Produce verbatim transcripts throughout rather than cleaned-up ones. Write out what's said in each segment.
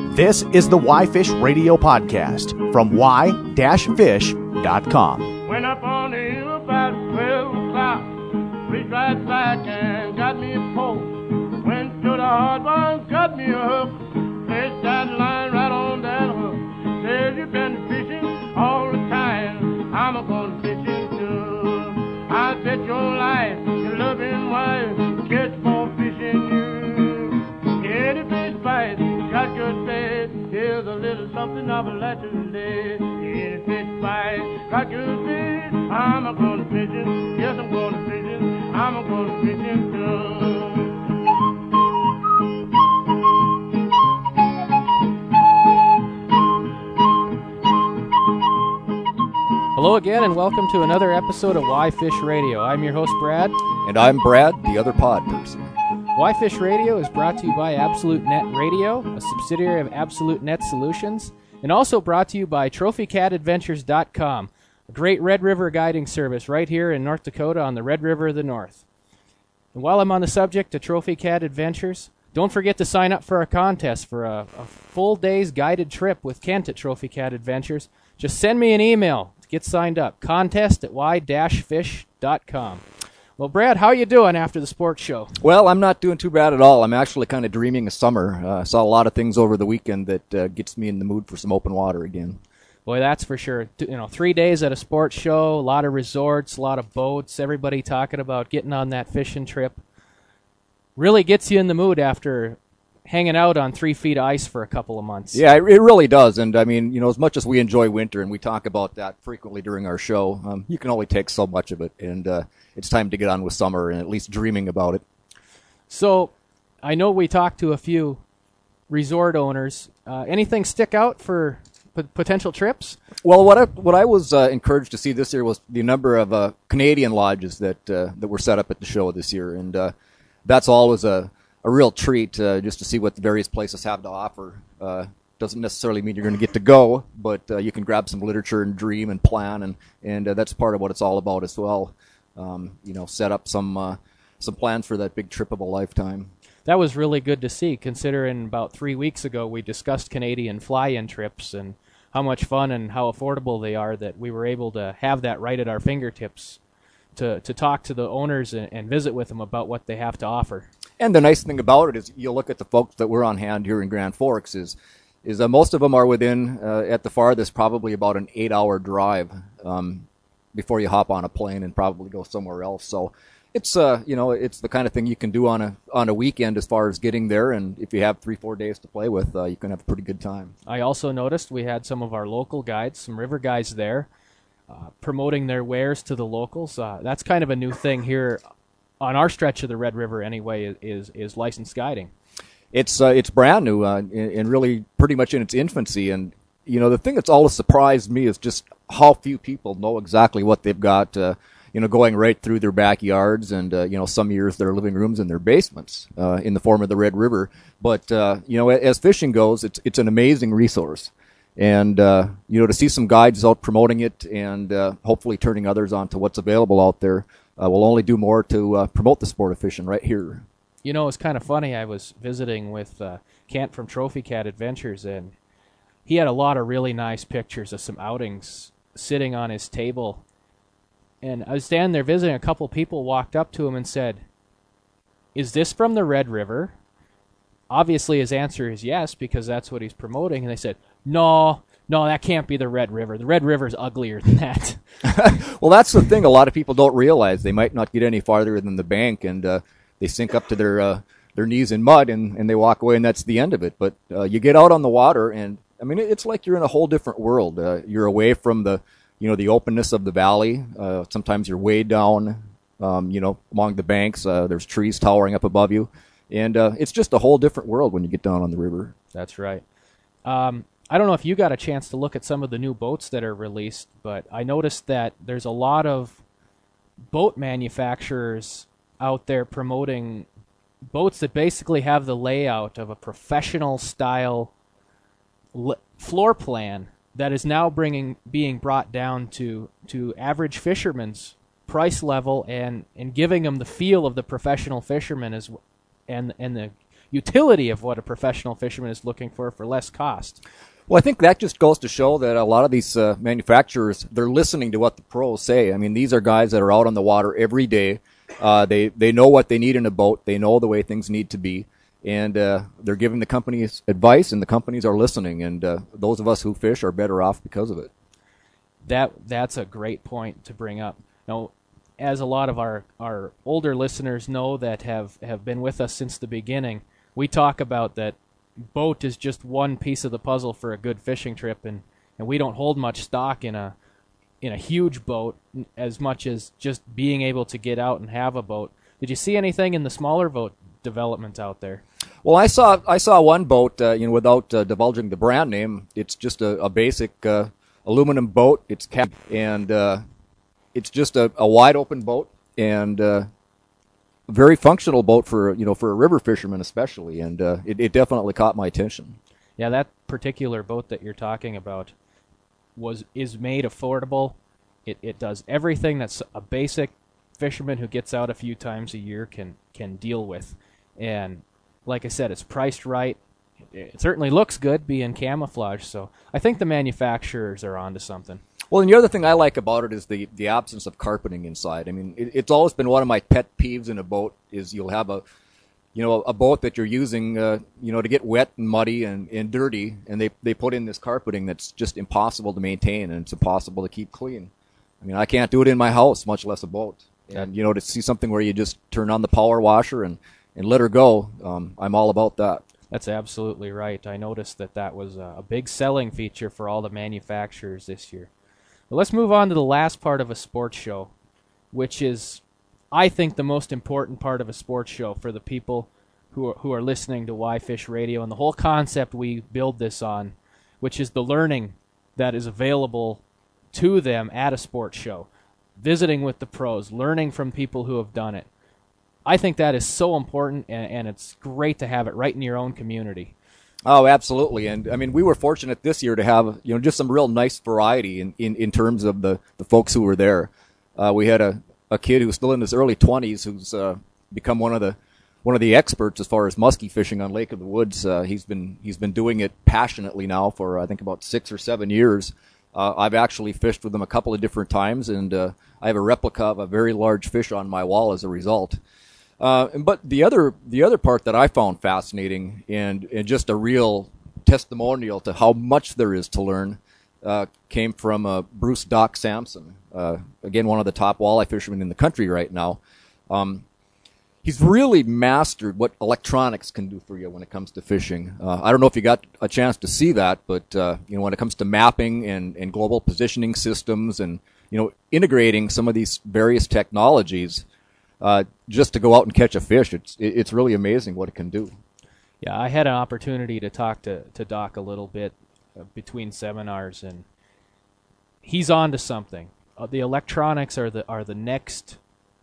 This is the Why Fish Radio podcast from why dash fish dot com. Went up on the hill about twelve o'clock, reached right back and got me a pole. Went to the hard one, got me a hook, placed that line right on that hook. Says you've been fishing all the time, I'm a going fishing too. I bet your life, your loving wife, catch more fishing you. Any fish bite, got good bait, here's a little something of a lesson today. Any fish bite, got good bait, I'm a going fishing, yes I'm going fishing, I'm a going fishing too. Hello again, and welcome to another episode of Why Fish Radio. I'm your host, Brad. And I'm Brad, the other pod person. Why Fish Radio is brought to you by Absolute Net Radio, a subsidiary of Absolute Net Solutions, and also brought to you by Trophy Cat Adventures dot com, a great Red River guiding service right here in North Dakota on the Red River of the North. And while I'm on the subject of Trophy Cat Adventures, don't forget to sign up for our contest for a, a full day's guided trip with Kent at Trophy Cat Adventures. Just send me an email. Get signed up. Contest at why dash fish dot com. Well, Brad, how you doing after the sports show? Well, I'm not doing too bad at all. I'm actually kind of dreaming of summer. I uh, saw a lot of things over the weekend that uh, gets me in the mood for some open water again. Boy, that's for sure. You know, three days at a sports show, a lot of resorts, a lot of boats, everybody talking about getting on that fishing trip. Really gets you in the mood after hanging out on three feet of ice for a couple of months. Yeah, it, it really does. And, I mean, you know, as much as we enjoy winter, and we talk about that frequently during our show, um, you can only take so much of it. And uh, it's time to get on with summer and at least dreaming about it. So I know we talked to a few resort owners. Uh, anything stick out for p- potential trips? Well, what I, what I was uh, encouraged to see this year was the number of uh, Canadian lodges that, uh, that were set up at the show this year. And uh, that's always a... a real treat uh, just to see what the various places have to offer. Uh, doesn't necessarily mean you're going to get to go, but uh, you can grab some literature and dream and plan, and and uh, that's part of what it's all about as well. Um, you know, set up some uh, some plans for that big trip of a lifetime. That was really good to see, considering about three weeks ago we discussed Canadian fly-in trips and how much fun and how affordable they are, that we were able to have that right at our fingertips to, to talk to the owners and, and visit with them about what they have to offer. And the nice thing about it is you look at the folks that were on hand here in Grand Forks is is that most of them are within, uh, at the farthest, probably about an eight-hour drive um, before you hop on a plane and probably go somewhere else. So it's uh you know it's the kind of thing you can do on a on a weekend as far as getting there, and if you have three four days to play with, uh, you can have a pretty good time. I also noticed we had some of our local guides, some river guys there, uh, promoting their wares to the locals. Uh, that's kind of a new thing here on our stretch of the Red River anyway, is is licensed guiding. It's uh, it's brand new uh, and, and really pretty much in its infancy. And, you know, the thing that's always surprised me is just how few people know exactly what they've got, uh, you know, going right through their backyards and, uh, you know, some years their living rooms and their basements uh, in the form of the Red River. But, uh, you know, as fishing goes, it's it's an amazing resource. And, uh, you know, to see some guides out promoting it and uh, hopefully turning others on to what's available out there, Uh, we'll only do more to uh, promote the sport of fishing right here. You know, it's kind of funny. I was visiting with uh, Kent from Trophy Cat Adventures, and he had a lot of really nice pictures of some outings sitting on his table. And I was standing there visiting. A couple people walked up to him and said, "Is this from the Red River?" Obviously, his answer is yes, because that's what he's promoting. And they said, "No, no, that can't be the Red River. The Red River's uglier than that." Well, that's the thing. A lot of people don't realize they might not get any farther than the bank, and uh, they sink up to their uh, their knees in mud, and, and they walk away, and that's the end of it. But uh, you get out on the water, and I mean, it's like you're in a whole different world. Uh, you're away from the, you know, the openness of the valley. Uh, sometimes you're way down, um, you know, along the banks. Uh, there's trees towering up above you, and uh, it's just a whole different world when you get down on the river. That's right. Um, I don't know if you got a chance to look at some of the new boats that are released, but I noticed that there's a lot of boat manufacturers out there promoting boats that basically have the layout of a professional style l- floor plan that is now bringing being brought down to to average fishermen's price level, and, and giving them the feel of the professional fisherman as and and the utility of what a professional fisherman is looking for for less cost. Well, I think that just goes to show that a lot of these uh, manufacturers, they're listening to what the pros say. I mean, these are guys that are out on the water every day. Uh, they, they know what they need in a boat. They know the way things need to be. And uh, they're giving the companies advice, and the companies are listening. And uh, those of us who fish are better off because of it. That That's a great point to bring up. Now, as a lot of our, our older listeners know that have, have been with us since the beginning, we talk about that boat is just one piece of the puzzle for a good fishing trip, and, and we don't hold much stock in a in a huge boat as much as just being able to get out and have a boat. Did you see anything in the smaller boat development out there? Well, I saw I saw one boat, uh, you know, without uh, divulging the brand name. It's just a, a basic uh, aluminum boat. It's cap and uh, it's just a, a wide open boat and uh, a very functional boat for you know for a river fisherman especially. And uh, it, it definitely caught my attention. Yeah, that particular boat that you're talking about was is made affordable. It it does everything that's a basic fisherman who gets out a few times a year can can deal with. And like I said, it's priced right. It certainly looks good being camouflage, so I think the manufacturers are onto something. Well, and the other thing I like about it is the, the absence of carpeting inside. I mean, it, it's always been one of my pet peeves in a boat is you'll have a, you know, a boat that you're using, uh, you know, to get wet and muddy and, and dirty, and they, they put in this carpeting that's just impossible to maintain and it's impossible to keep clean. I mean, I can't do it in my house, much less a boat. And, you know, to see something where you just turn on the power washer and, and let her go, um, I'm all about that. That's absolutely right. I noticed that that was a big selling feature for all the manufacturers this year. But let's move on to the last part of a sports show, which is, I think, the most important part of a sports show for the people who are, who are listening to Why Fish Radio and the whole concept we build this on, which is the learning that is available to them at a sports show, visiting with the pros, learning from people who have done it. I think that is so important, and, and it's great to have it right in your own community. Oh, absolutely. And, I mean, we were fortunate this year to have, you know, just some real nice variety in, in, in terms of the, the folks who were there. Uh, we had a, a kid who's still in his early twenties who's uh, become one of the one of the experts as far as muskie fishing on Lake of the Woods. Uh, he's been he's been doing it passionately now for, I think, about six or seven years. Uh, I've actually fished with him a couple of different times, and uh, I have a replica of a very large fish on my wall as a result. Uh, but the other the other part that I found fascinating and, and just a real testimonial to how much there is to learn uh, came from uh, Bruce Doc Sampson, uh, again, one of the top walleye fishermen in the country right now. Um, he's really mastered what electronics can do for you when it comes to fishing. Uh, I don't know if you got a chance to see that, but uh, you know, when it comes to mapping and, and global positioning systems and you know integrating some of these various technologies, Uh, just to go out and catch a fish, it's it's really amazing what it can do. Yeah, I had an opportunity to talk to, to Doc a little bit uh, between seminars, and he's on to something. Uh, the electronics are the are the next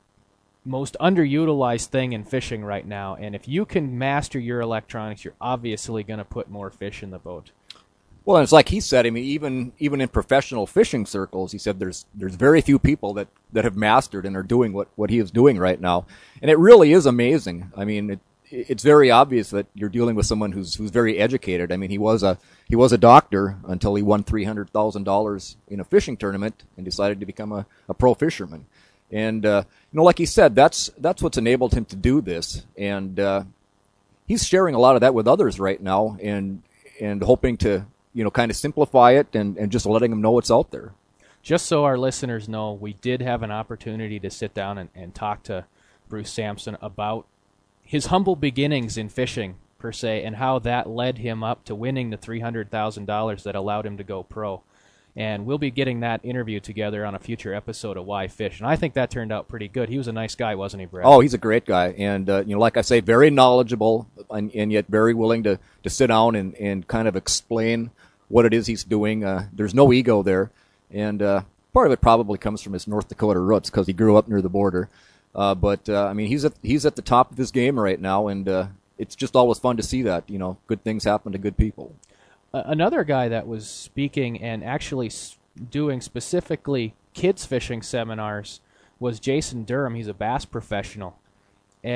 most underutilized thing in fishing right now, and if you can master your electronics, you're obviously going to put more fish in the boat. Well, and it's like he said, I mean, even even in professional fishing circles, he said there's there's very few people that, that have mastered and are doing what, what he is doing right now. And it really is amazing. I mean, it, it's very obvious that you're dealing with someone who's who's very educated. I mean, he was a he was a doctor until he won three hundred thousand dollars in a fishing tournament and decided to become a, a pro fisherman. And, uh, you know, like he said, that's that's what's enabled him to do this. And uh, he's sharing a lot of that with others right now and and hoping to, you know, kind of simplify it and, and just letting them know what's out there. Just so our listeners know, we did have an opportunity to sit down and, and talk to Bruce Sampson about his humble beginnings in fishing, per se, and how that led him up to winning the three hundred thousand dollars that allowed him to go pro. And we'll be getting that interview together on a future episode of Why Fish. And I think that turned out pretty good. He was a nice guy, wasn't he, Brad? Oh, he's a great guy. And, uh, you know, like I say, very knowledgeable and, and yet very willing to, to sit down and, and kind of explain what it is he's doing. Uh, there's no ego there. And uh, part of it probably comes from his North Dakota roots because he grew up near the border. Uh, but, uh, I mean, he's at, he's at the top of his game right now, and uh, it's just always fun to see that, you know, good things happen to good people. Uh, another guy that was speaking and actually s- doing specifically kids fishing seminars was Jason Durham. He's a bass professional. And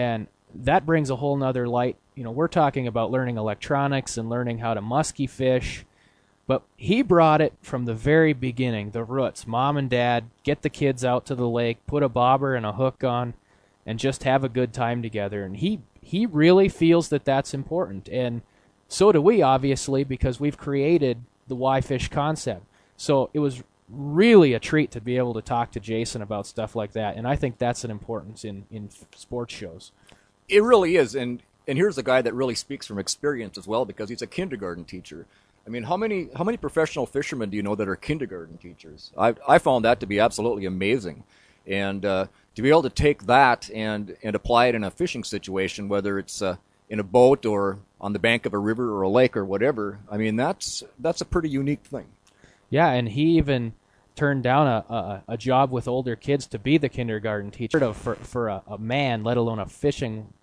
that brings a whole nother light. You know, we're talking about learning electronics and learning how to musky fish, but he brought it from the very beginning, the roots. Mom and Dad, get the kids out to the lake, put a bobber and a hook on, and just have a good time together. And he, he really feels that that's important. And so do we, obviously, because we've created the Why Fish concept. So it was really a treat to be able to talk to Jason about stuff like that. And I think that's an importance in, in sports shows. It really is. And, and here's a guy that really speaks from experience as well, because he's a kindergarten teacher. I mean, how many how many professional fishermen do you know that are kindergarten teachers? I I found that to be absolutely amazing, and uh, to be able to take that and, and apply it in a fishing situation, whether it's uh, in a boat or on the bank of a river or a lake or whatever, I mean, that's that's a pretty unique thing. Yeah, and he even turned down a, a, a job with older kids to be the kindergarten teacher for for a, a man, let alone a fishing,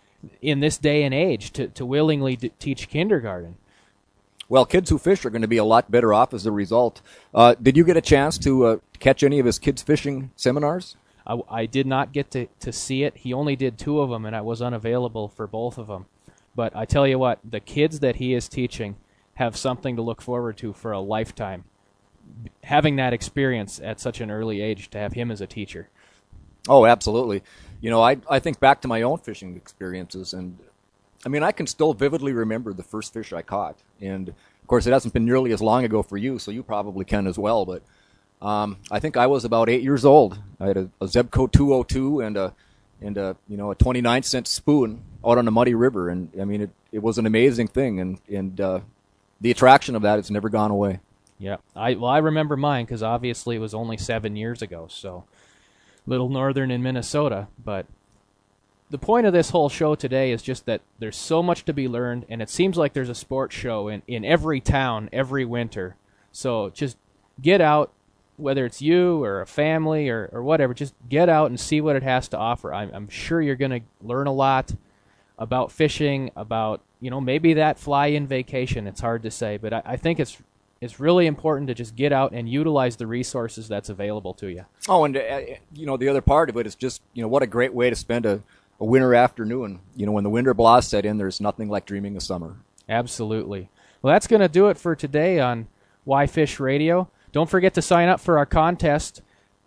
in this day and age, to, to willingly d- teach kindergarten. Well, kids who fish are going to be a lot better off as a result. Uh, did you get a chance to uh, catch any of his kids' fishing seminars? I, I did not get to, to see it. He only did two of them, and I was unavailable for both of them. But I tell you what, the kids that he is teaching have something to look forward to for a lifetime. Having that experience at such an early age, to have him as a teacher. Oh, absolutely. You know, I I think back to my own fishing experiences, and I mean, I can still vividly remember the first fish I caught. And, of course, it hasn't been nearly as long ago for you, so you probably can as well. But um, I think I was about eight years old. I had a, a Zebco two oh two and a, and a, you know, a twenty-nine cent spoon out on a muddy river. And, I mean, it, it was an amazing thing. And, and uh, the attraction of that has never gone away. Yeah. I Well, I remember mine because obviously it was only seven years ago, so little northern in Minnesota, but the point of this whole show today is just that there's so much to be learned, and it seems like there's a sports show in, in every town every winter. So just get out, whether it's you or a family or, or whatever, just get out and see what it has to offer. I'm, I'm sure you're going to learn a lot about fishing, about, you know, maybe that fly-in vacation. It's hard to say, but I, I think it's it's really important to just get out and utilize the resources that's available to you. Oh, and, uh, you know, the other part of it is just, you know, what a great way to spend a A winter afternoon. You know, when the winter blast set in, there's nothing like dreaming of summer. Absolutely. Well, that's going to do it for today on Why Fish Radio. Don't forget to sign up for our contest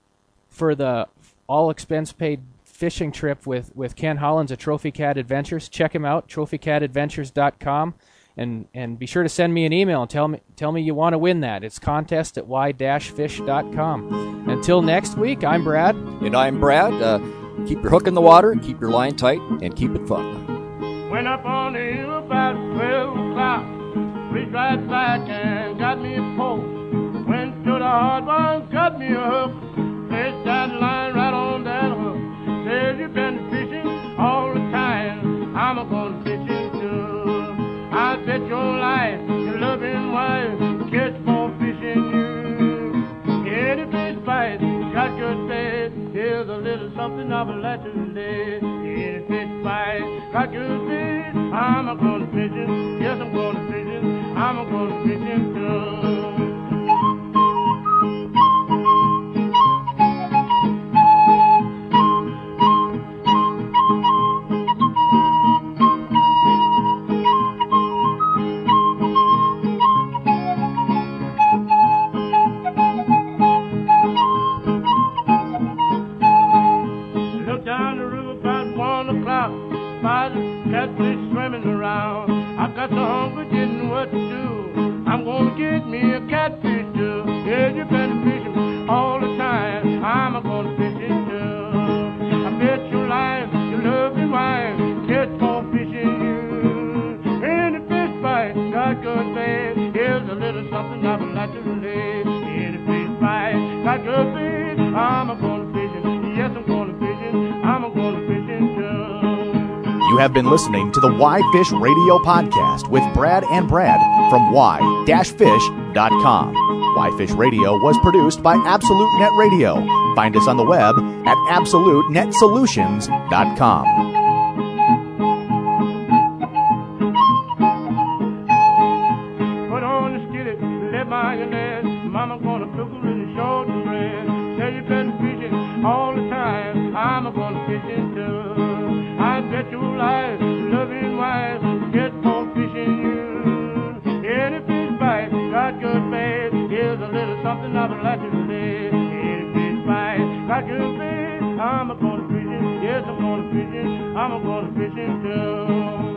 for the all-expense-paid fishing trip with, with Ken Hollins at Trophy Cat Adventures. Check him out, trophy cat adventures dot com, and and be sure to send me an email and tell me tell me you want to win that. It's contest at y dash fish dot com. Until next week, I'm Brad. And I'm Brad. Uh, Keep your hook in the water, keep your line tight, and keep it fun. Went up on the hill about twelve o'clock, reached right back and got me a pole. Went to the hard one, got me a hook, placed that line right on that hook. Said you've been fishing all the time, I'm a gonna fishing too. I bet your life, your loving wife, catch more fishing you. Any fish bite, got good bait. Here's a little something I would like to lay. Any fish bite, got good bait. I'm a going fishing, yes I'm going fishing. I'm a going fishing too. Catfish swimming around. I got so hungry, didn't know what to do. I'm gonna get me a catfish too. Yeah, you've been fishing all the time. I'm gonna fish it too. I bet your life, your loving wife, catch more fishing you. Any fish bite, got good bait. Here's a little something I would like to lay. Any fish bite, got good bait. I'm gonna fish it. Yes, I'm gonna fish it. I'm gonna fish it too. You have been listening to the Why Fish Radio Podcast with Brad and Brad from y dash fish dot com. Why Fish Radio was produced by Absolute Net Radio. Find us on the web at absolute net solutions dot com. Put on the skillet, let mayonnaise. Mama gonna cook her in the short bread. Say you've been fishing all the time. I'm gonna fish it too. I bet you like nothing I've like to say. Any fish fight, got you fish. I'm a going to fishing, yes, I'm going to fishing. I'm a going to fishing too.